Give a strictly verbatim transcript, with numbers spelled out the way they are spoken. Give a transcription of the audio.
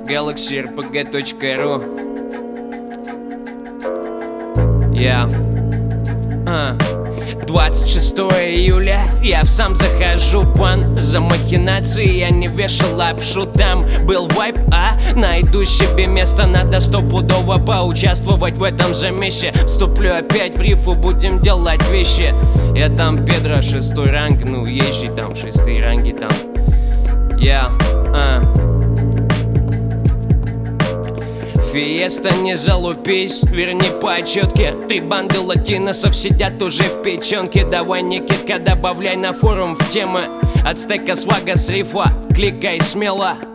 гэлакси эр пэ гэ точка эр у. Я а. двадцать шестое июля, я в сам захожу план за махинации, я не вешал лапшу. Там был вайп, а найду себе место. Надо стопудово поучаствовать в этом же мище. Вступлю опять в рифу, будем делать вещи. Я там Педро, шестой ранг, ну езжий там, шестые ранги там. Я а. Фиеста, не залупись, верни по отчетке. Три банды латиносов сидят уже в печенке. Давай, Никитка, добавляй на форум в темы. От стека свага с рифа, кликай смело.